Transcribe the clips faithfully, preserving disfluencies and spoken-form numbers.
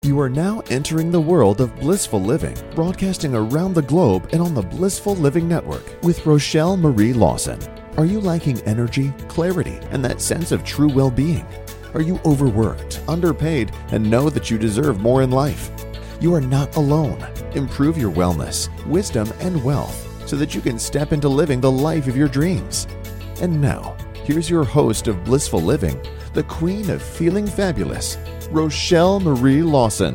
You are now entering the world of blissful living, broadcasting around the globe and on the Blissful Living Network with Rochelle Marie Lawson. Are you lacking energy, clarity, and that sense of true well-being? Are you overworked, underpaid, and know that you deserve more in life? You are not alone. Improve your wellness, wisdom, and wealth so that you can step into living the life of your dreams. And now, here's your host of Blissful Living, the queen of feeling fabulous, Rochelle Marie Lawson.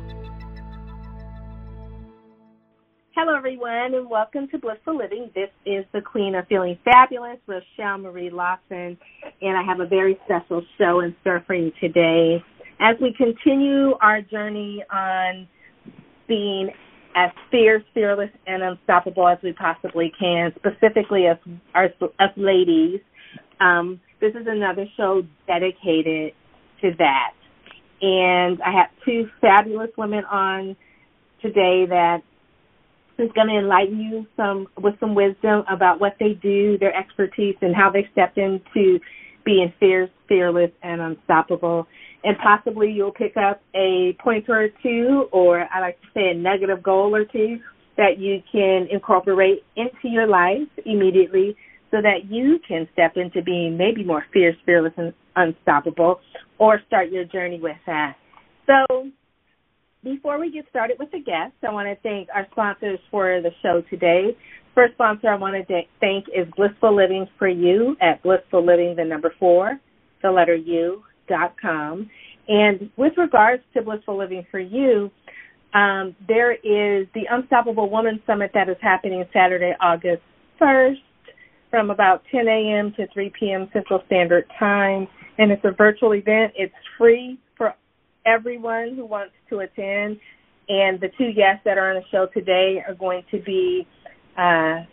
Hello, everyone, and welcome to Blissful Living. This is the queen of feeling fabulous, Rochelle Marie Lawson, and I have a very special show in store for you today as we continue our journey on being as fierce, fearless, and unstoppable as we possibly can, specifically as, our, as ladies. Um, this is another show dedicated to that. And I have two fabulous women on today that is going to enlighten you some with some wisdom about what they do, their expertise, and how they stepped into being fierce, fearless, and unstoppable. And possibly you'll pick up a pointer or two, or I like to say a nugget of gold or two that you can incorporate into your life immediately so that you can step into being maybe more fierce, fearless, and unstoppable, or start your journey with that. So before we get started with the guests, I want to thank our sponsors for the show today. First sponsor I want to thank is Blissful Living for You at Blissful Living, the number four, the letter U, dot com. And with regards to Blissful Living for You, um, there is the Unstoppable Woman Summit that is happening Saturday, August first, from about ten a.m. to three p.m. Central Standard Time. And it's a virtual event. It's free for everyone who wants to attend. And the two guests that are on the show today are going to be uh,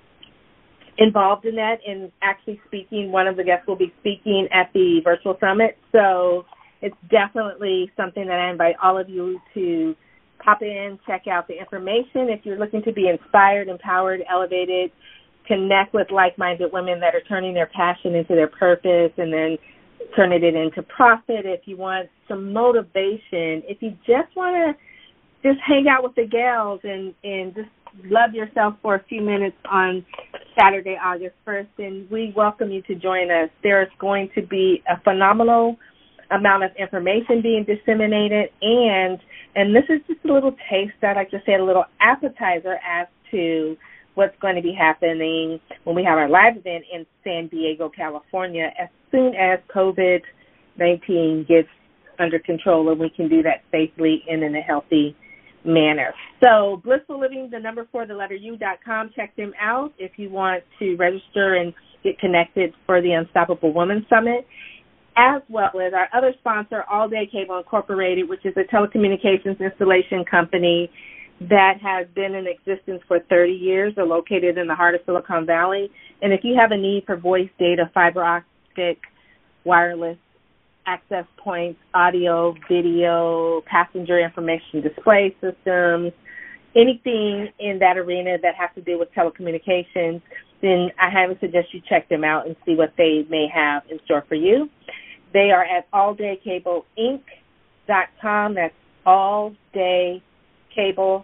involved in that and actually speaking. One of the guests will be speaking at the virtual summit. So it's definitely something that I invite all of you to pop in, check out the information. If you're looking to be inspired, empowered, elevated, connect with like-minded women that are turning their passion into their purpose and then turning it into profit, if you want some motivation, if you just want to just hang out with the gals and, and just love yourself for a few minutes on Saturday, August first, and we welcome you to join us. There's going to be a phenomenal amount of information being disseminated, and and this is just a little taste, I like to say a little appetizer as to what's going to be happening when we have our live event in San Diego, California, as soon as COVID nineteen gets under control and we can do that safely and in a healthy manner. So Blissful Living, the number four, the letter U dot com. Check them out if you want to register and get connected for the Unstoppable Woman Summit, as well as our other sponsor, All Day Cable Incorporated, which is a telecommunications installation company that has been in existence for thirty years. They're located in the heart of Silicon Valley. And if you have a need for voice, data, fiber optic, wireless access points, audio, video, passenger information display systems, anything in that arena that has to do with telecommunications, then I highly suggest you check them out and see what they may have in store for you. They are at all day cable inc dot com. That's all day cable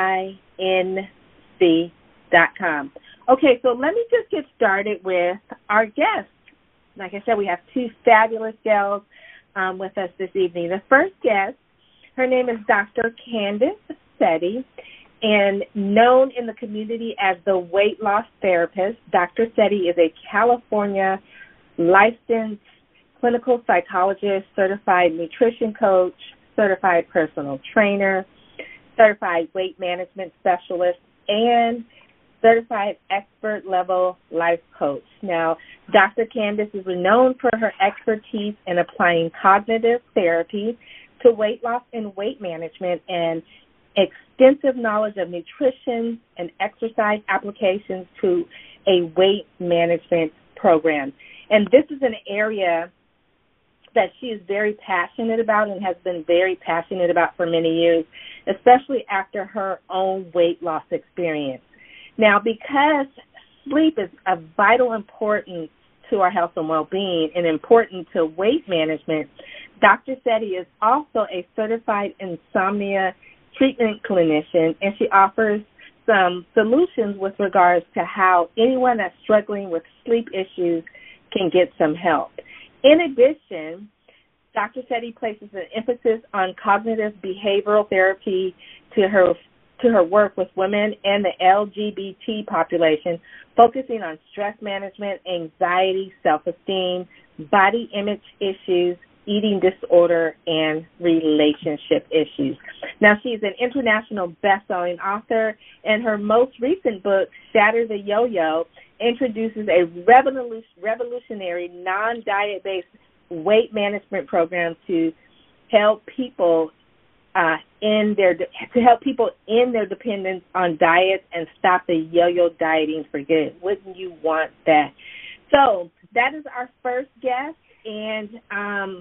inc dot com. Okay, so let me just get started with our guests. Like I said, we have two fabulous gals um, with us this evening. The first guest, her name is Doctor Candace Setti, and known in the community as the weight loss therapist. Doctor Setti is a California licensed clinical psychologist, certified nutrition coach, certified personal trainer, certified weight management specialist, and certified expert level life coach. Now, Doctor Candace is renowned for her expertise in applying cognitive therapy to weight loss and weight management and extensive knowledge of nutrition and exercise applications to a weight management program. And this is an area that she is very passionate about and has been very passionate about for many years, especially after her own weight loss experience. Now, because sleep is of vital importance to our health and well-being and important to weight management, Doctor Setti is also a certified insomnia treatment clinician, and she offers some solutions with regards to how anyone that's struggling with sleep issues can get some help. In addition, Doctor Setti places an emphasis on cognitive behavioral therapy to her to her work with women and the L G B T population, focusing on stress management, anxiety, self-esteem, body image issues, eating disorder, and relationship issues. Now, she's an international best-selling author, and her most recent book, Shatter the Yo-Yo, introduces a revolutionary non-diet-based weight management program to help people uh, in their to help people in their dependence on diets and stop the yo-yo dieting for good. Wouldn't you want that? So that is our first guest, and um,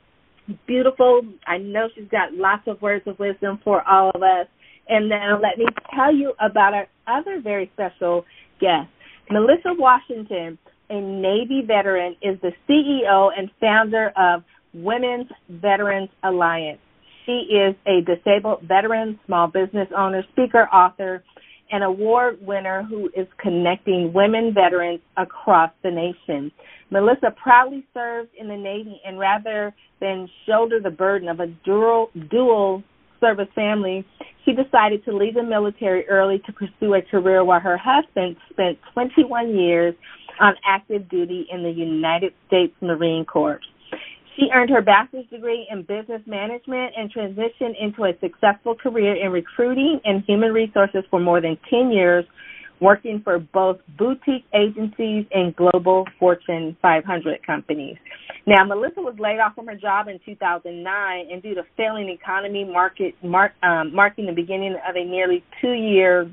beautiful. I know she's got lots of words of wisdom for all of us. And now let me tell you about our other very special guest. Melissa Washington, a Navy veteran, is the C E O and founder of Women's Veterans Alliance. She is a disabled veteran, small business owner, speaker, author, and award winner who is connecting women veterans across the nation. Melissa proudly served in the Navy, and rather than shoulder the burden of a dual, dual service family, she decided to leave the military early to pursue a career while her husband spent twenty-one years on active duty in the United States Marine Corps. She earned her bachelor's degree in business management and transitioned into a successful career in recruiting and human resources for more than ten years, working for both boutique agencies and global Fortune five hundred companies. Now, Melissa was laid off from her job in two thousand nine, and due to failing economy market mark, um, marking the beginning of a nearly two-year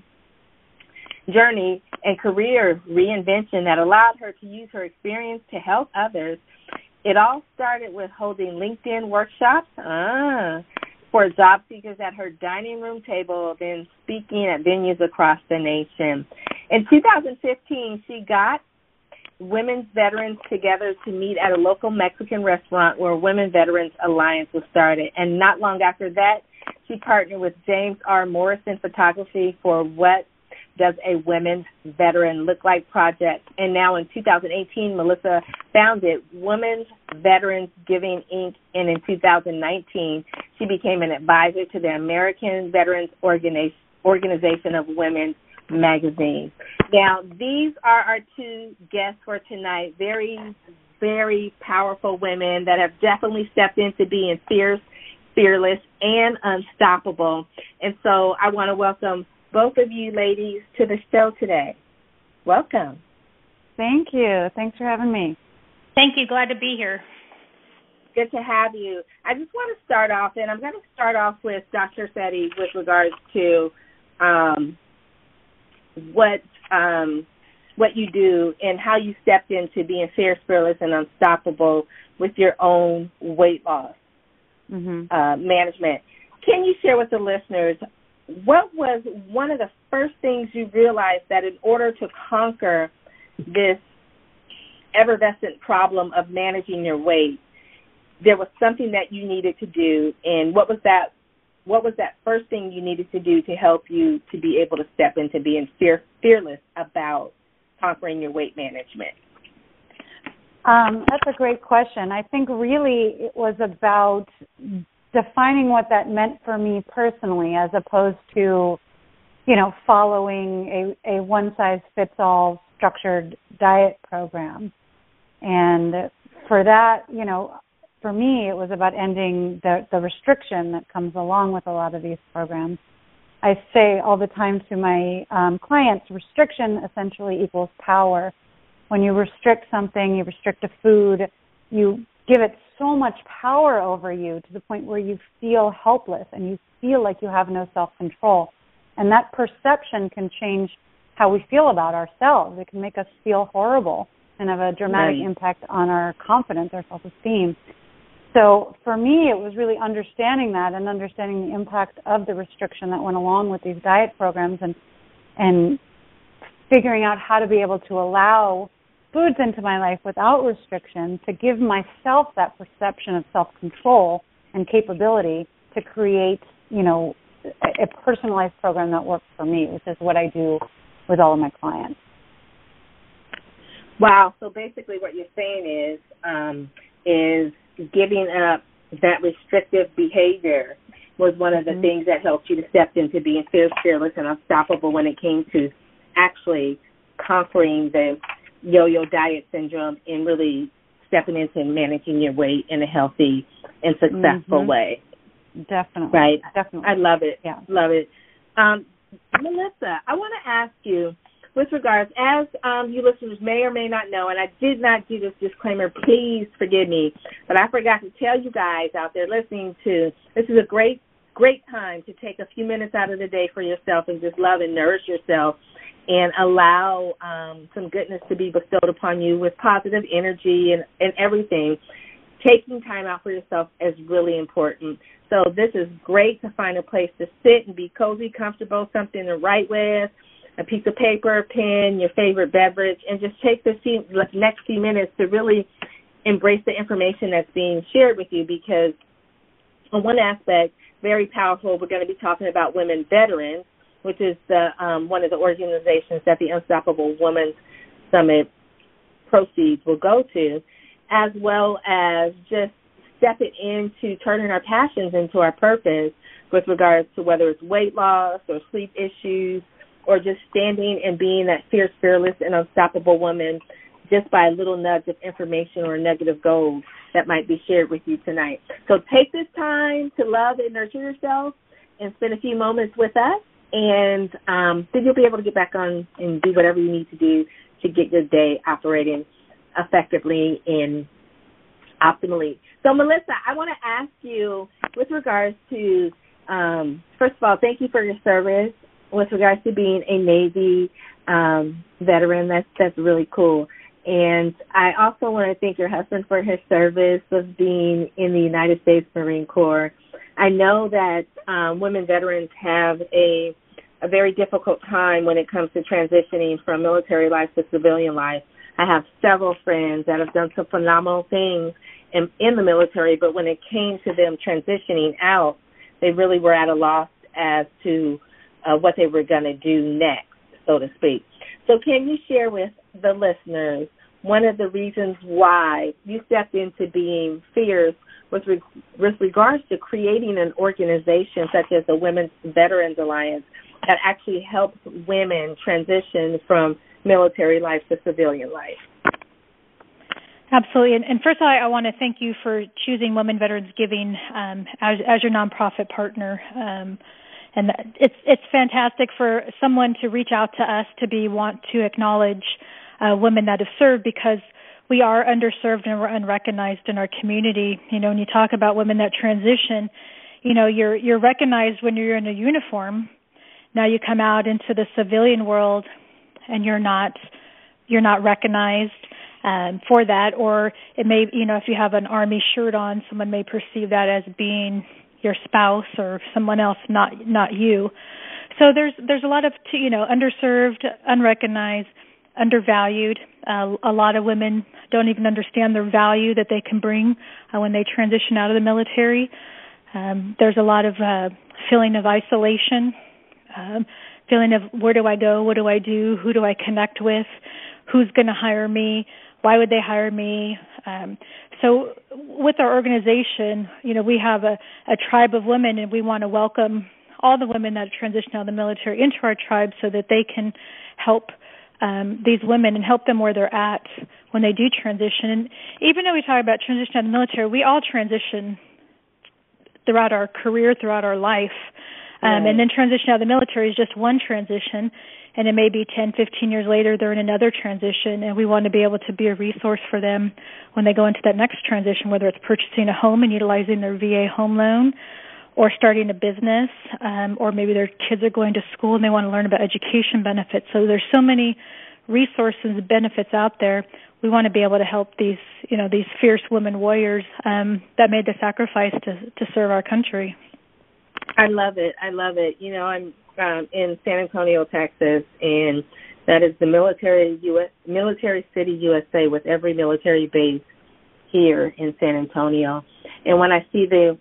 journey and career reinvention that allowed her to use her experience to help others. It all started with holding LinkedIn workshops ah, for job seekers at her dining room table, then speaking at venues across the nation. In two thousand fifteen, she got women's veterans together to meet at a local Mexican restaurant where Women Veterans Alliance was started. And not long after that, she partnered with James R. Morrison Photography for What Does a Women's Veteran Look Like project. And now in two thousand eighteen, Melissa founded Women's Veterans Giving, Incorporated. And in two thousand nineteen, she became an advisor to the American Veterans Organi- Organization of Women magazine. Now, these are our two guests for tonight. Very, very powerful women that have definitely stepped into being fierce, fearless, and unstoppable. And so I want to welcome both of you ladies to the show today. Welcome. Thank you. Thanks for having me. Thank you. Glad to be here. Good to have you. I just want to start off, and I'm going to start off with Doctor Setti with regards to um, what um, what you do and how you stepped into being fierce, fearless, and unstoppable with your own weight loss mm-hmm. uh, management. Can you share with the listeners what was one of the first things you realized that in order to conquer this effervescent problem of managing your weight, there was something that you needed to do, and what was that what was that first thing you needed to do to help you to be able to step into being fear, fearless about conquering your weight management? Um, that's a great question. I think really it was about defining what that meant for me personally, as opposed to, you know, following a, a one-size-fits-all structured diet program. And for that, you know, for me, it was about ending the, the restriction that comes along with a lot of these programs. I say all the time to my um, clients, restriction essentially equals power. When you restrict something, you restrict a food, you give it so much power over you to the point where you feel helpless and you feel like you have no self-control. And that perception can change how we feel about ourselves. It can make us feel horrible and have a dramatic right. impact on our confidence, our self-esteem. So for me, it was really understanding that and understanding the impact of the restriction that went along with these diet programs, and and figuring out how to be able to allow foods into my life without restriction to give myself that perception of self-control and capability to create, you know, a, a personalized program that works for me, which is what I do with all of my clients. Wow. So basically what you're saying is, um, is giving up that restrictive behavior was one of the mm-hmm. things that helped you to step into being fierce, fearless, and unstoppable when it came to actually conquering the yo-yo diet syndrome and really stepping into managing your weight in a healthy and successful mm-hmm. way. Definitely. Right? Definitely. I love it. Yeah. Love it. Um, Melissa, I want to ask you, with regards, as um, you listeners may or may not know, and I did not do this disclaimer, please forgive me, but I forgot to tell you guys out there listening to, this is a great, great time to take a few minutes out of the day for yourself and just love and nourish yourself and allow um, some goodness to be bestowed upon you with positive energy and, and everything. Taking time out for yourself is really important. So this is great to find a place to sit and be cozy, comfortable, something to write with, a piece of paper, a pen, your favorite beverage, and just take the few, next few minutes to really embrace the information that's being shared with you, because on one aspect, very powerful, we're going to be talking about Women Veterans, which is the um, one of the organizations that the Unstoppable Women's Summit proceeds will go to, as well as just stepping into turning our passions into our purpose with regards to whether it's weight loss or sleep issues, or just standing and being that fierce, fearless, and unstoppable woman just by a little nudge of information or negative goals that might be shared with you tonight. So take this time to love and nurture yourself and spend a few moments with us, and um, then you'll be able to get back on and do whatever you need to do to get your day operating effectively and optimally. So, Melissa, I want to ask you with regards to, um, first of all, thank you for your service. With regards to being a Navy um, veteran, that's that's really cool. And I also want to thank your husband for his service of being in the United States Marine Corps. I know that um, women veterans have a a very difficult time when it comes to transitioning from military life to civilian life. I have several friends that have done some phenomenal things in, in the military, but when it came to them transitioning out, they really were at a loss as to Uh, what they were going to do next, so to speak. So can you share with the listeners one of the reasons why you stepped into being fierce with, re- with regards to creating an organization such as the Women's Veterans Alliance that actually helps women transition from military life to civilian life? Absolutely. And, and first of all, I want to thank you for choosing Women Veterans Giving um, as, as your nonprofit partner. Um, And it's it's fantastic for someone to reach out to us to be want to acknowledge uh, women that have served, because we are underserved and we're unrecognized in our community. You know, when you talk about women that transition, you know, you're you're recognized when you're in a uniform. Now you come out into the civilian world, and you're not you're not recognized um, for that. Or it may, you know, if you have an Army shirt on, someone may perceive that as being your spouse or someone else, not not you. So there's there's a lot of, you know, underserved, unrecognized, undervalued. Uh, a lot of women don't even understand their value that they can bring uh, when they transition out of the military. Um, there's a lot of uh, feeling of isolation, um, feeling of where do I go, what do I do, who do I connect with, who's going to hire me, why would they hire me? Um, so with our organization, you know, we have a, a tribe of women, and we want to welcome all the women that transition out of the military into our tribe so that they can help um, these women and help them where they're at when they do transition. And even though we talk about transition out of the military, we all transition throughout our career, throughout our life. Um, right. And then transition out of the military is just one transition. And it may be ten, fifteen years later, they're in another transition, and we want to be able to be a resource for them when they go into that next transition, whether it's purchasing a home and utilizing their V A home loan, or starting a business, um, or maybe their kids are going to school and they want to learn about education benefits. So there's so many resources and benefits out there. We want to be able to help these, you know, these fierce women warriors um, that made the sacrifice to, to serve our country. I love it. I love it. You know, I'm um, in San Antonio, Texas, and That is the military U S Military City, U S A, with every military base here in San Antonio. And when I see the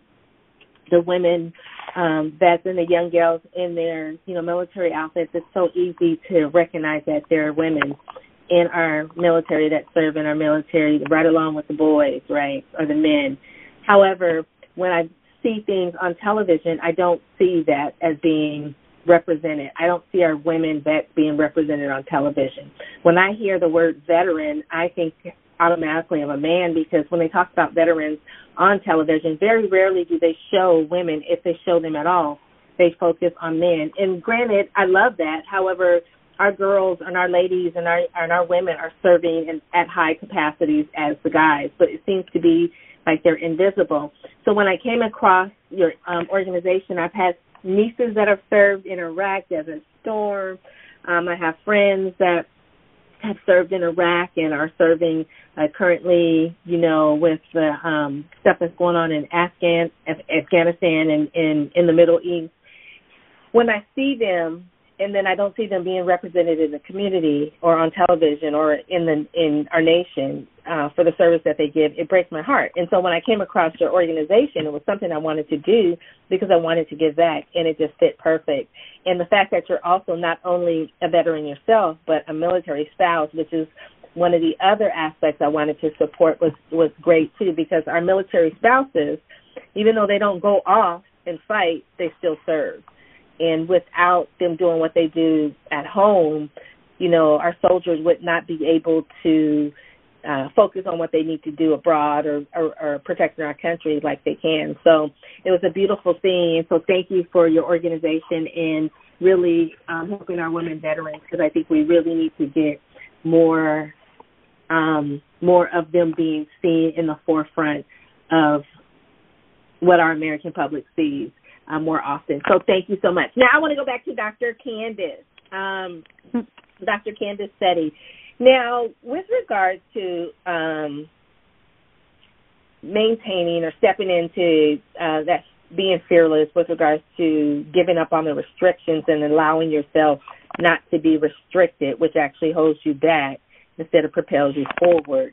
the women um, vets and the young girls in their, you know, military outfits, it's so easy to recognize that they're women in our military that serve in our military, right along with the boys, right, or the men. However, when I see things on television, I don't see that as being represented. I don't see our women vets being represented on television. When I hear the word veteran, I think automatically of a man, because when they talk about veterans on television, very rarely do they show women. If they show them at all, they focus on men. And granted, I love that. However, our girls and our ladies and our and our women are serving in, at high capacities as the guys, but it seems to be like they're invisible. So when I came across your um, organization, I've had nieces that have served in Iraq, Desert Storm. Um, I have friends that have served in Iraq and are serving uh, currently, you know, with the um, stuff that's going on in Afghan, Afghanistan and in, in the Middle East. When I see them, and then I don't see them being represented in the community or on television or in the in our nation uh, for the service that they give, it breaks my heart. And so when I came across your organization, it was something I wanted to do because I wanted to give back, and it just fit perfect. And the fact that you're also not only a veteran yourself, but a military spouse, which is one of the other aspects I wanted to support, was, was great too, because our military spouses, even though they don't go off and fight, they still serve. And without them doing what they do at home, you know, our soldiers would not be able to uh, focus on what they need to do abroad or, or, or protecting our country like they can. So it was a beautiful thing. So thank you for your organization and really um, helping our women veterans, because I think we really need to get more, um, more of them being seen in the forefront of what our American public sees. Uh, more often. So thank you so much. Now I want to go back to Doctor Candace, um, Doctor Candace Setti. Now, with regards to um, maintaining or stepping into uh, that being fearless with regards to giving up on the restrictions and allowing yourself not to be restricted, which actually holds you back instead of propels you forward.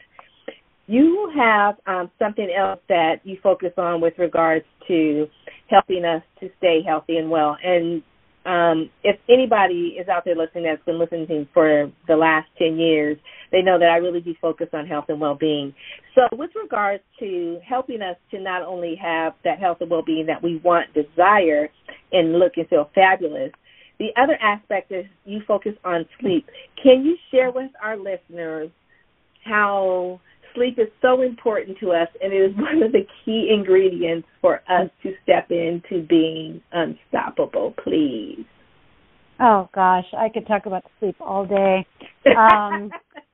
You have um, something else that you focus on with regards to helping us to stay healthy and well. And um, if anybody is out there listening that's been listening for the last ten years, they know that I really do focus on health and well-being. So with regards to helping us to not only have that health and well-being that we want, desire, and look and feel fabulous, the other aspect is you focus on sleep. Can you share with our listeners how sleep is so important to us, and it is one of the key ingredients for us to step into being unstoppable, please? Oh, gosh, I could talk about sleep all day. Um,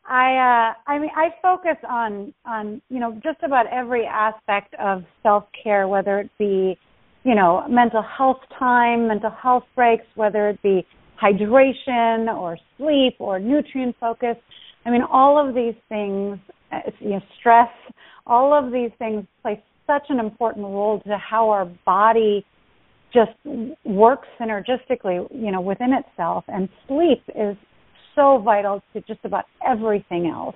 I, uh, I mean, I focus on, on, you know, just about every aspect of self-care, whether it be, you know, mental health time, mental health breaks, whether it be hydration or sleep or nutrient focus. I mean, all of these things, you know, stress, all of these things play such an important role to how our body just works synergistically, you know, within itself. And sleep is so vital to just about everything else.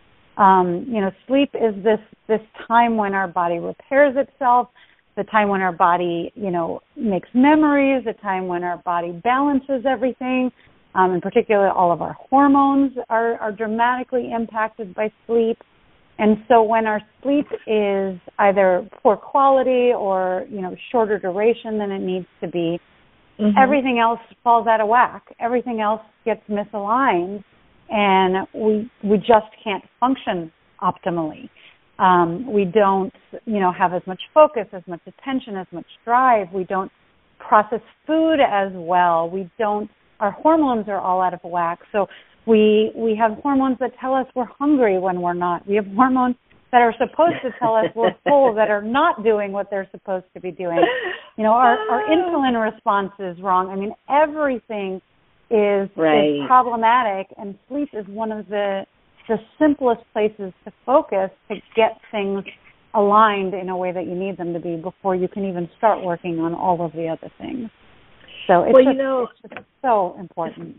Um, you know, sleep is this this time when our body repairs itself, the time when our body, you know, makes memories, the time when our body balances everything. Um, in particular, all of our hormones are, are dramatically impacted by sleep. And so when our sleep is either poor quality or, you know, shorter duration than it needs to be, mm-hmm. everything else falls out of whack. Everything else gets misaligned, and we we just can't function optimally. Um, we don't, you know, have as much focus, as much attention, as much drive. We don't process food as well. We don't. Our hormones are all out of whack. So we we have hormones that tell us we're hungry when we're not. We have hormones that are supposed to tell us we're full that are not doing what they're supposed to be doing. You know, our, our insulin response is wrong. I mean, everything is, right. is problematic, and sleep is one of the the simplest places to focus to get things aligned in a way that you need them to be before you can even start working on all of the other things. So it's, well, just, you know, it's just so important.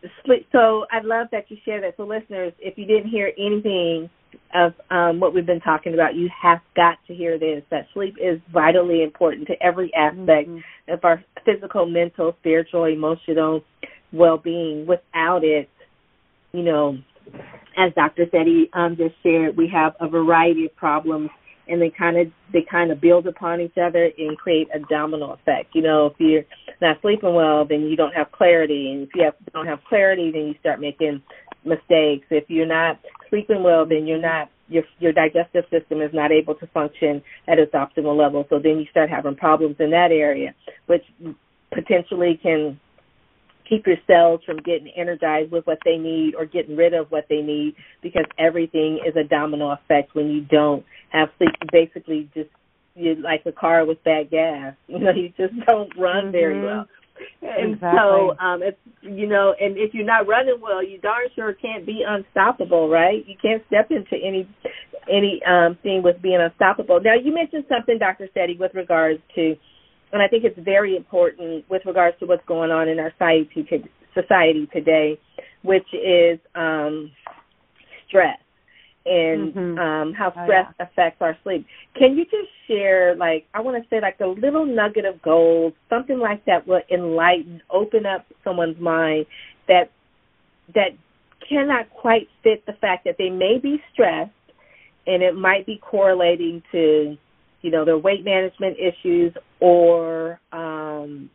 sleep. So I love that you share that. So listeners, if you didn't hear anything of um, what we've been talking about, you have got to hear this, that sleep is vitally important to every aspect mm-hmm. of our physical, mental, spiritual, emotional well-being. Without it, you know, as Doctor Setti um, just shared, we have a variety of problems, and they kind of they kind of build upon each other and create a domino effect. You know, if you're not sleeping well, then you don't have clarity, and if you have, don't have clarity, then you start making mistakes. If you're not sleeping well, then you're not your your digestive system is not able to function at its optimal level. So then you start having problems in that area, which potentially can keep your cells from getting energized with what they need or getting rid of what they need, because everything is a domino effect when you don't have sleep. You basically just, you're like a car with bad gas. You know, you just don't run mm-hmm. very well. And exactly. so, um, it's, you know, and if you're not running well, you darn sure can't be unstoppable, right? You can't step into any any um, thing with being unstoppable. Now, you mentioned something, Doctor Setti, with regards to, and I think it's very important with regards to what's going on in our society, society today, which is um, stress and mm-hmm. um, how oh, stress yeah. affects our sleep. Can you just share, like, I want to say like a little nugget of gold, something like that will enlighten, open up someone's mind that that cannot quite fit the fact that they may be stressed and it might be correlating to, you know, their weight management issues or um,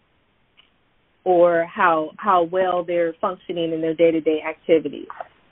or how how well they're functioning in their day-to-day activities?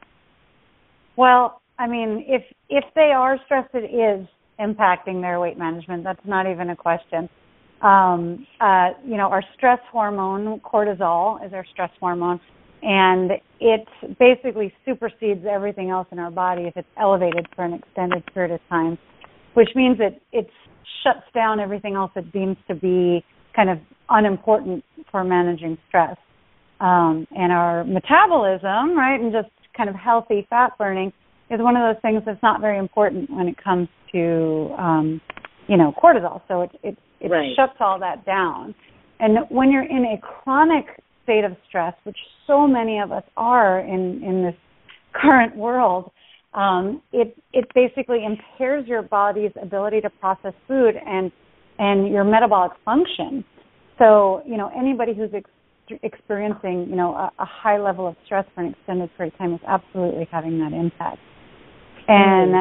Well, I mean, if if they are stressed, it is impacting their weight management. That's not even a question. Um, uh, you know, our stress hormone, cortisol, is our stress hormone, and it basically supersedes everything else in our body if it's elevated for an extended period of time, which means it, it shuts down everything else that deems to be kind of unimportant for managing stress. Um, and our metabolism, right, and just kind of healthy fat burning is one of those things that's not very important when it comes to, um, you know, cortisol. So it it, it right. shuts all that down. And when you're in a chronic state of stress, which so many of us are in, in this current world, um, it it basically impairs your body's ability to process food and and your metabolic function. So, you know, anybody who's ex- experiencing, you know, a, a high level of stress for an extended period of time is absolutely having that impact. And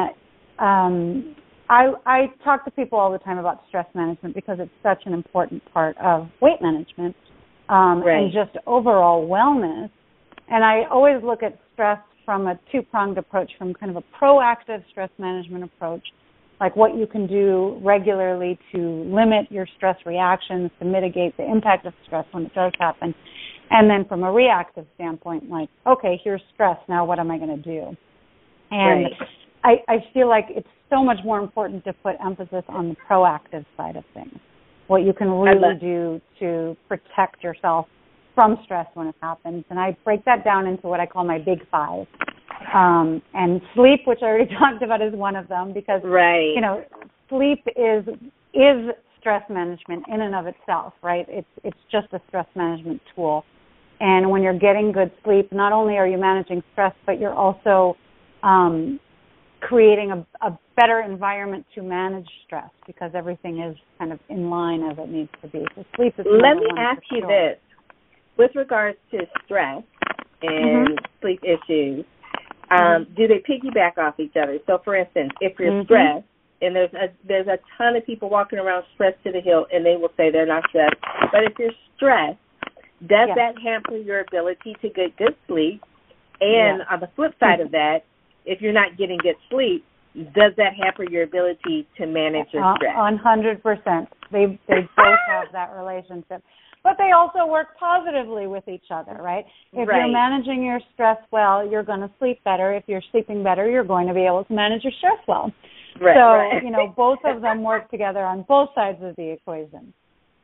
um, I, I talk to people all the time about stress management because it's such an important part of weight management um, right. and just overall wellness. And I always look at stress from a two-pronged approach, from kind of a proactive stress management approach, like what you can do regularly to limit your stress reactions, to mitigate the impact of stress when it does happen. And then from a reactive standpoint, like, okay, here's stress, now what am I going to do? And right. I, I feel like it's so much more important to put emphasis on the proactive side of things, what you can really do to protect yourself from stress when it happens. And I break that down into what I call my big five. Um, and sleep, which I already talked about, is one of them because, right. you know, sleep is is stress management in and of itself, right? It's it's just a stress management tool. And when you're getting good sleep, not only are you managing stress, but you're also um, creating a, a better environment to manage stress because everything is kind of in line as it needs to be. So sleep is Let me one ask you sure. this. With regards to stress and mm-hmm. sleep issues, um, mm-hmm. do they piggyback off each other? So, for instance, if you're mm-hmm. stressed, and there's a, there's a ton of people walking around stressed to the hilt, and they will say they're not stressed. But if you're stressed, does yes. that hamper your ability to get good sleep? And yes. on the flip side of that, if you're not getting good sleep, does that hamper your ability to manage your stress? one hundred percent. They they both have that relationship. But they also work positively with each other, right? If right. you're managing your stress well, you're going to sleep better. If you're sleeping better, you're going to be able to manage your stress well. Right, so, right. you know, both of them work together on both sides of the equation.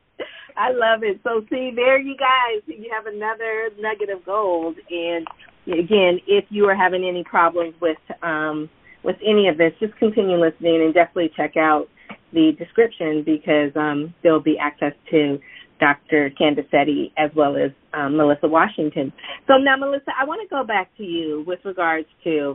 I love it. So, see, there you guys, you have another nugget of gold. And, again, if you are having any problems with um, with any of this, just continue listening and definitely check out the description because um, there'll be access to Doctor Candicetti, as well as um, Melissa Washington. So now, Melissa, I want to go back to you with regards to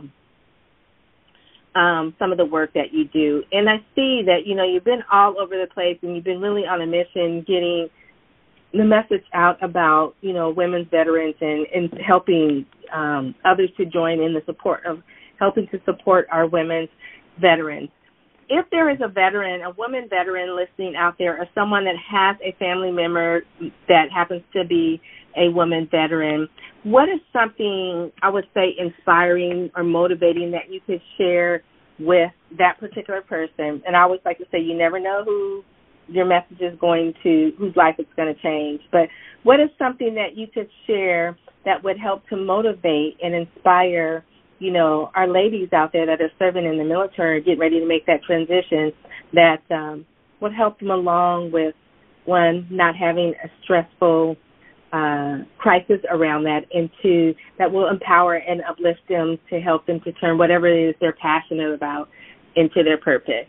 um, some of the work that you do. And I see that, you know, you've been all over the place and you've been really on a mission getting the message out about, you know, women's veterans and, and helping um, others to join in the support of helping to support our women's veterans. If there is a veteran, a woman veteran listening out there, or someone that has a family member that happens to be a woman veteran, what is something, I would say, inspiring or motivating that you could share with that particular person? And I always like to say you never know who your message is going to, whose life it's going to change. But what is something that you could share that would help to motivate and inspire, you know, our ladies out there that are serving in the military, getting ready to make that transition, that um, would help them along with, one, not having a stressful uh, crisis around that, and two, that will empower and uplift them to help them to turn whatever it is they're passionate about into their purpose?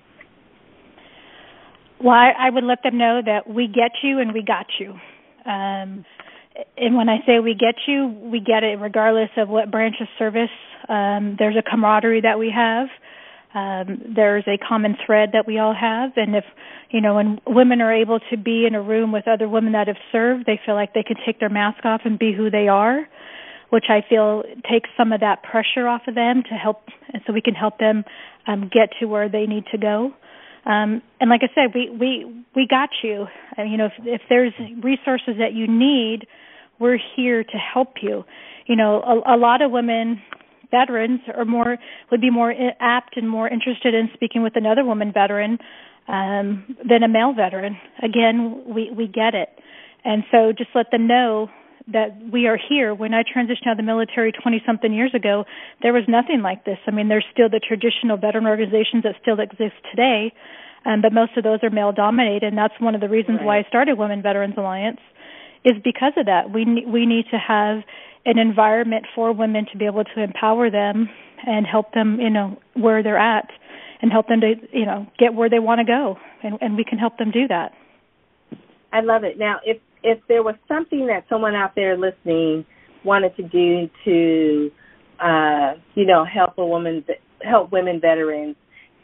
Well, I, I would let them know that we get you and we got you. Um, and when I say we get you, we get it regardless of what branch of service. Um, there's a camaraderie that we have. Um, there's a common thread that we all have. And if, you know, when women are able to be in a room with other women that have served, they feel like they can take their mask off and be who they are, which I feel takes some of that pressure off of them to help, and so we can help them um, get to where they need to go. Um, and like I said, we, we, we got you. And, you know, if, if there's resources that you need, we're here to help you. You know, a, a lot of women veterans are more, would be more apt and more interested in speaking with another woman veteran um, than a male veteran. Again, we, we get it. And so just let them know that we are here. When I transitioned out of the military twenty-something years ago, there was nothing like this. I mean, there's still the traditional veteran organizations that still exist today, um, but most of those are male-dominated, and that's one of the reasons right. why I started Women Veterans Alliance, is because of that. We, we need to have an environment for women to be able to empower them and help them, you know, where they're at, and help them to, you know, get where they want to go, and, and we can help them do that. I love it. Now, if if there was something that someone out there listening wanted to do to, uh, you know, help a woman, help women veterans,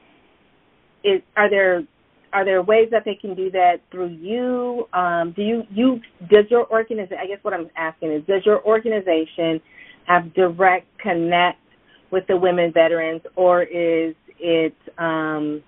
is, are there are there ways that they can do that through you? Um, do you you does your organization? I guess what I'm asking is, does your organization have direct connect with the women veterans, or is it um,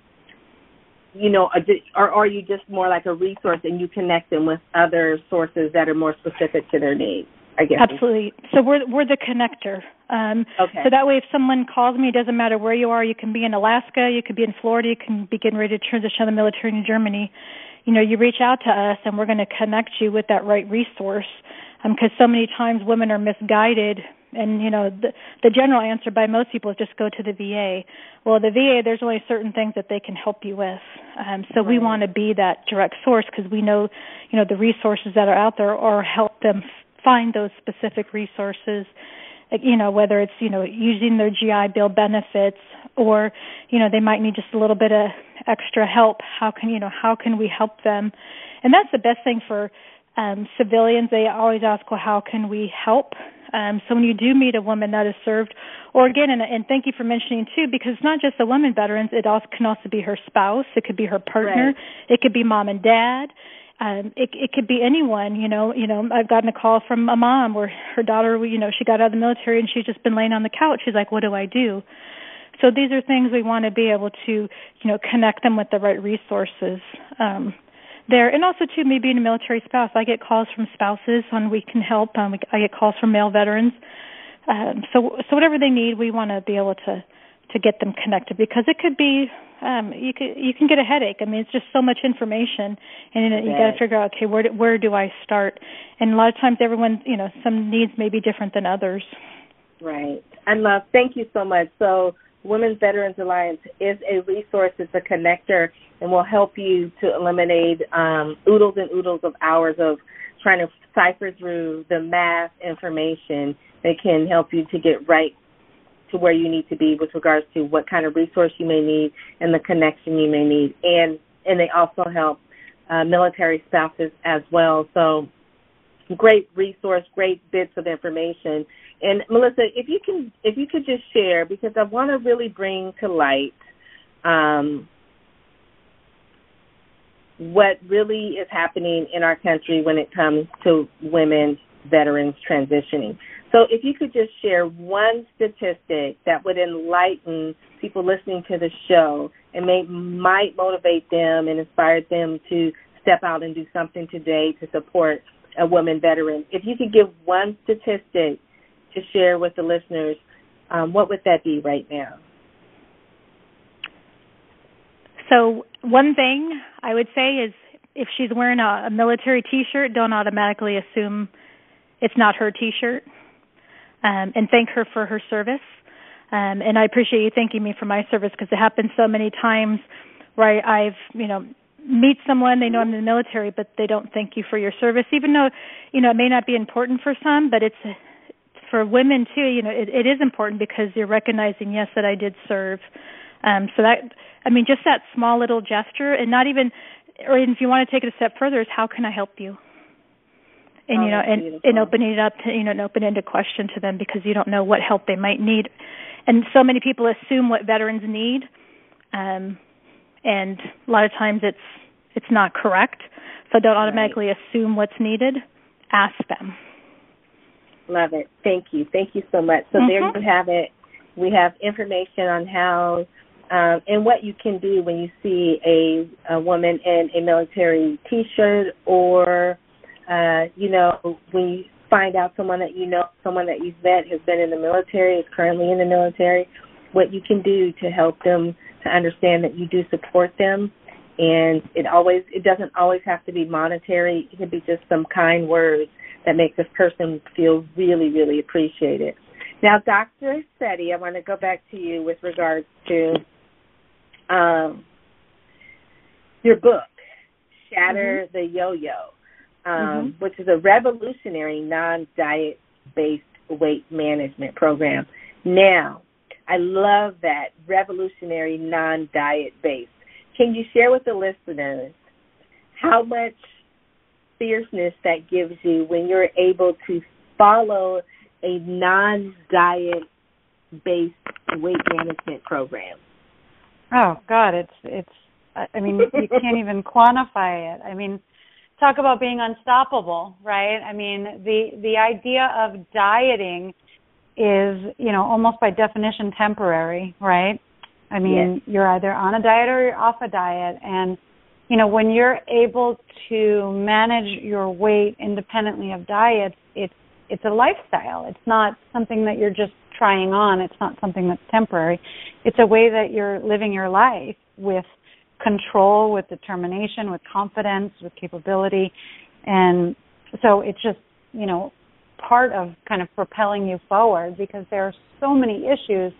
you know, or are you just more like a resource and you connect them with other sources that are more specific to their needs, I guess? Absolutely. So we're we're the connector. Um, okay. So that way if someone calls me, it doesn't matter where you are. You can be in Alaska, you could be in Florida, you can be getting ready to transition out of the military in Germany. You know, you reach out to us and we're going to connect you with that right resource, because um, so many times women are misguided. And, you know, the, the general answer by most people is just go to the V A. Well, the V A, there's only certain things that they can help you with. Um, so right. we want to be that direct source, because we know, you know, the resources that are out there, or help them find those specific resources, you know, whether it's, you know, using their G I Bill benefits, or, you know, they might need just a little bit of extra help. How can, you know, how can we help them? And that's the best thing for um, civilians. They always ask, well, how can we help? Um, so when you do meet a woman that has served, or again, and, and thank you for mentioning too, because it's not just the women veterans, it also can also be her spouse, it could be her partner, right. it could be mom and dad, um, it, it could be anyone. You know, you know, I've gotten a call from a mom where her daughter, you know, she got out of the military and she's just been laying on the couch. She's like, what do I do? So these are things we want to be able to, you know, connect them with the right resources. Um, There, and also, too, me being a military spouse, I get calls from spouses on we can help. Um, I get calls from male veterans. Um, so, so whatever they need, we want to be able to, to get them connected, because it could be um, you could you can get a headache. I mean, it's just so much information, and you, you got to figure out, okay, where do, where do I start? And a lot of times, everyone, you know, some needs may be different than others. Right. I love. Thank you so much. So, Women's Veterans Alliance is a resource, it's a connector, and will help you to eliminate um, oodles and oodles of hours of trying to cipher through the math information that can help you to get right to where you need to be with regards to what kind of resource you may need and the connection you may need. And and they also help uh, military spouses as well. So great resource, great bits of information. And Melissa, if you can, if you could just share, because I want to really bring to light um, what really is happening in our country when it comes to women veterans transitioning. So if you could just share one statistic that would enlighten people listening to the show and may, might motivate them and inspire them to step out and do something today to support a woman veteran. If you could give one statistic to share with the listeners, um, what would that be right now? So one thing I would say is if she's wearing a, a military T-shirt, don't automatically assume it's not her T-shirt, um, and thank her for her service. Um, and I appreciate you thanking me for my service, because it happens so many times where I, I've, you know, meet someone, they know I'm in the military, but they don't thank you for your service, even though, you know, it may not be important for some, but it's for women too, you know, it, it is important because you're recognizing, yes, that I did serve. Um, so that, I mean, just that small little gesture, and not even, or if you want to take it a step further, is how can I help you? And, oh, you know, and, and opening it up to, you know, an open-ended question to them, because you don't know what help they might need. And so many people assume what veterans need, um, and a lot of times it's it's not correct. So don't automatically right. assume what's needed. Ask them. Love it. Thank you. Thank you so much. So mm-hmm. there you have it. We have information on how um, and what you can do when you see a, a woman in a military T-shirt, or, uh, you know, when you find out someone that you know, someone that you've met has been in the military, is currently in the military, what you can do to help them to understand that you do support them. And it always, it doesn't always have to be monetary. It can be just some kind words that make this person feel really, really appreciated. Now, Doctor Sethi, I want to go back to you with regards to um, your book, Shatter mm-hmm. the Yo-Yo, um, mm-hmm. which is a revolutionary non-diet-based weight management program. Now, I love that, revolutionary non-diet-based. Can you share with the listeners how much fierceness that gives you when you're able to follow a non-diet based weight management program? Oh God, it's it's. I mean, you can't even quantify it. I mean, talk about being unstoppable, right? I mean, the the idea of dieting is, you know, almost by definition temporary, right? I mean, yes. You're either on a diet or you're off a diet, and you know, when you're able to manage your weight independently of diets, it's it's a lifestyle. It's not something that you're just trying on. It's not something that's temporary. It's a way that you're living your life with control, with determination, with confidence, with capability. And so it's just, you know, part of kind of propelling you forward, because there are so many issues,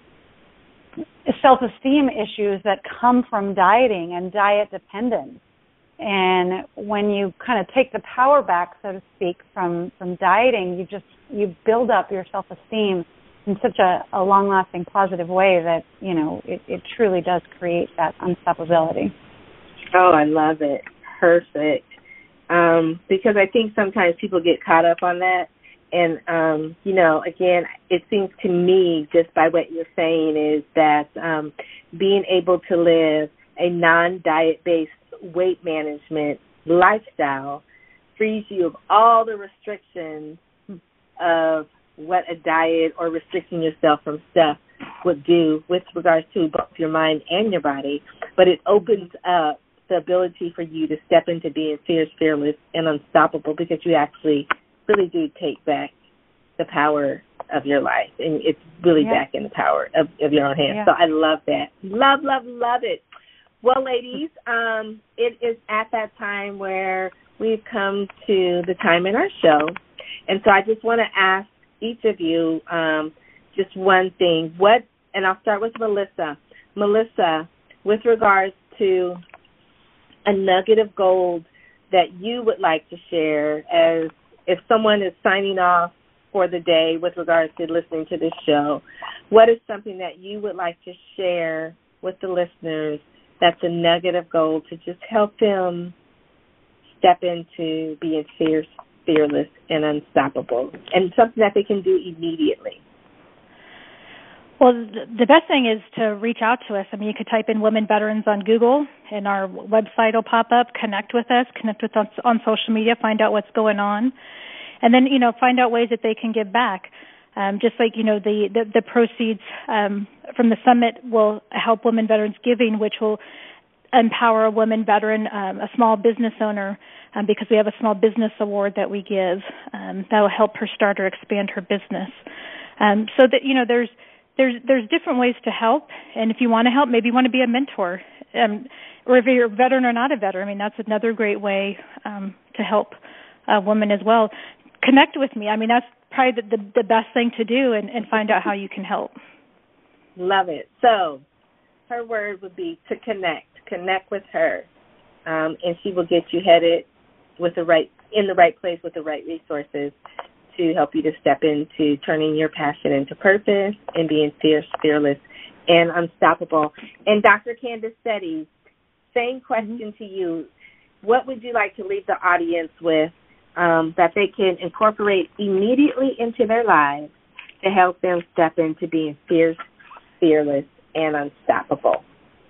self-esteem issues that come from dieting and diet dependence. And when you kind of take the power back, so to speak, from, from dieting, you just, you build up your self-esteem in such a, a long-lasting positive way that, you know, it, it truly does create that unstoppability. Oh, I love it. Perfect. Um, because I think sometimes people get caught up on that. And, um, you know, again, it seems to me, just by what you're saying, is that um, being able to live a non-diet-based weight management lifestyle frees you of all the restrictions of what a diet or restricting yourself from stuff would do with regards to both your mind and your body. But it opens up the ability for you to step into being fierce, fearless, and unstoppable, because you actually really do take back the power of your life, and it's really yeah. back in the power of, of your own hands. Yeah. So I love that. Love, love, love it. Well, ladies, um, it is at that time where we've come to the time in our show, and so I just want to ask each of you um, just one thing. What, and I'll start with Melissa. Melissa, with regards to a nugget of gold that you would like to share as if someone is signing off for the day with regards to listening to this show, what is something that you would like to share with the listeners that's a nugget of gold to just help them step into being fierce, fearless, and unstoppable, and something that they can do immediately? Well, the best thing is to reach out to us. I mean, you could type in Women Veterans on Google, and our website will pop up. Connect with us. Connect with us on social media. Find out what's going on. And then, you know, find out ways that they can give back. Um, just like, you know, the, the, the proceeds um, from the summit will help Women Veterans Giving, which will empower a women veteran, um, a small business owner, um, because we have a small business award that we give. Um, that will help her start or expand her business. Um, so that, you know, there's There's there's different ways to help, and if you want to help, maybe you want to be a mentor, um, or if you're a veteran or not a veteran, I mean, that's another great way um, to help a woman as well. Connect with me. I mean, that's probably the, the, the best thing to do, and, and find out how you can help. Love it. So her word would be to connect. Connect with her, um, and she will get you headed with the right in the right place with the right resources to help you to step into turning your passion into purpose and being fierce, fearless, and unstoppable. And Doctor Candace Settee, same question to you. What would you like to leave the audience with um, that they can incorporate immediately into their lives to help them step into being fierce, fearless, and unstoppable?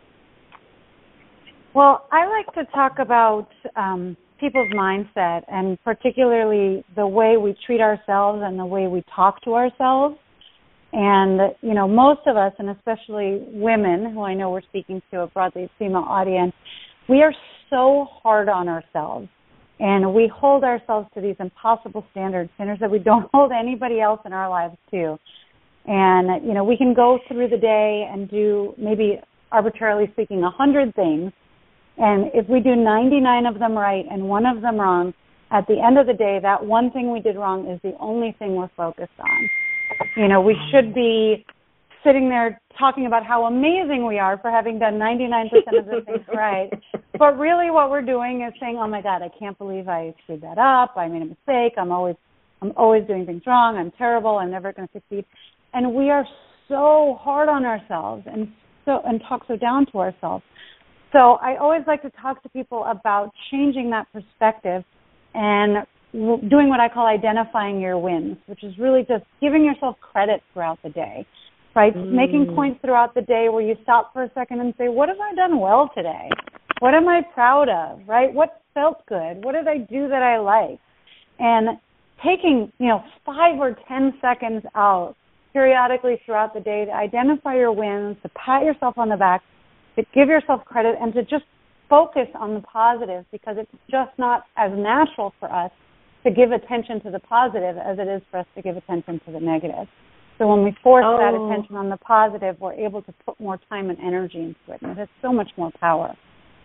Well, I like to talk about um, people's mindset, and particularly the way we treat ourselves and the way we talk to ourselves. And, you know, most of us, and especially women, who I know we're speaking to a broadly female audience, we are so hard on ourselves. And we hold ourselves to these impossible standards, standards that we don't hold anybody else in our lives to. And, you know, we can go through the day and do, maybe arbitrarily speaking, a hundred things. And if we do ninety-nine of them right and one of them wrong, at the end of the day, that one thing we did wrong is the only thing we're focused on. You know, we should be sitting there talking about how amazing we are for having done ninety-nine percent of the things right. But really what we're doing is saying, oh, my God, I can't believe I screwed that up. I made a mistake. I'm always I'm always doing things wrong. I'm terrible. I'm never going to succeed. And we are so hard on ourselves and so and talk so down to ourselves. So I always like to talk to people about changing that perspective and doing what I call identifying your wins, which is really just giving yourself credit throughout the day, right? Mm. Making points throughout the day where you stop for a second and say, what have I done well today? What am I proud of, right? What felt good? What did I do that I like? And taking, you know, five or ten seconds out periodically throughout the day to identify your wins, to pat yourself on the back, to give yourself credit, and to just focus on the positive, because it's just not as natural for us to give attention to the positive as it is for us to give attention to the negative. So when we force oh. that attention on the positive, we're able to put more time and energy into it, and it has so much more power.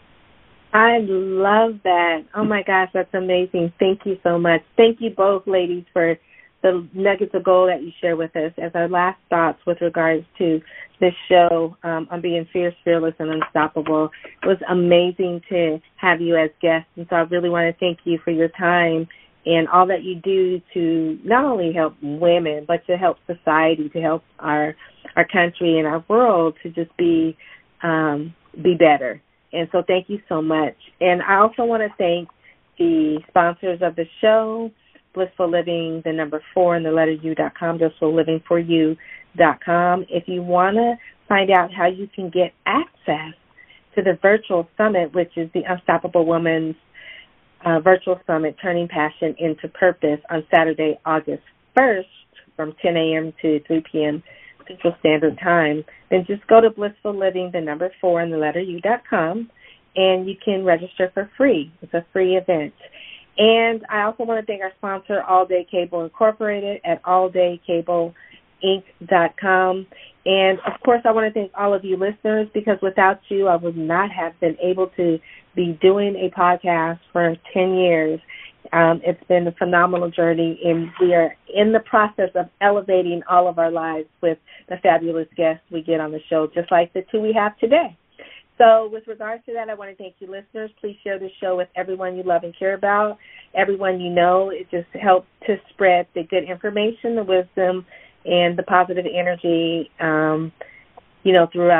I love that. Oh, my gosh, that's amazing. Thank you so much. Thank you both, ladies, for the nuggets of gold that you share with us as our last thoughts with regards to this show um, on being fierce, fearless, and unstoppable. It was amazing to have you as guests, and so I really want to thank you for your time and all that you do to not only help women, but to help society, to help our our country and our world to just be um, be better. And so thank you so much. And I also want to thank the sponsors of the show, Blissful Living, the number four, and the letter U dot com, blissful living for you dot com. If you want to find out how you can get access to the virtual summit, which is the Unstoppable Woman's uh, virtual summit, Turning Passion into Purpose, on Saturday, August first, from ten a.m. to three p.m. Central Standard Time, then just go to Blissful Living, the number four, and the letter U dot com, and you can register for free. It's a free event. And I also want to thank our sponsor, All Day Cable Incorporated, at all day cable inc dot com. And, of course, I want to thank all of you listeners, because without you, I would not have been able to be doing a podcast for ten years. Um, it's been a phenomenal journey, and we are in the process of elevating all of our lives with the fabulous guests we get on the show, just like the two we have today. So with regards to that, I want to thank you, listeners. Please share this show with everyone you love and care about, everyone you know. It just helps to spread the good information, the wisdom, and the positive energy, um, you know, throughout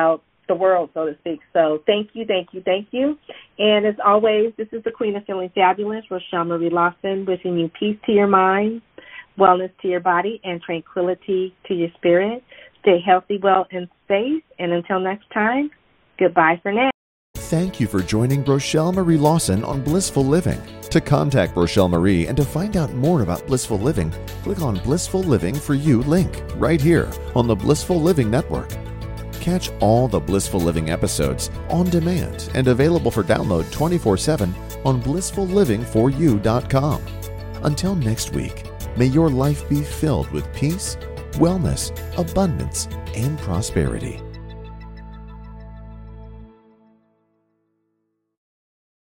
the world, so to speak. So thank you, thank you, thank you. And as always, this is the Queen of Feeling Fabulous, Rochelle Marie Lawson, wishing you peace to your mind, wellness to your body, and tranquility to your spirit. Stay healthy, well, and safe. And until next time, goodbye for now. Thank you for joining Rochelle Marie Lawson on Blissful Living. To contact Rochelle Marie and to find out more about Blissful Living, click on Blissful Living for You link right here on the Blissful Living Network. Catch all the Blissful Living episodes on demand and available for download twenty-four seven on blissful living for you dot com. Until next week, may your life be filled with peace, wellness, abundance, and prosperity.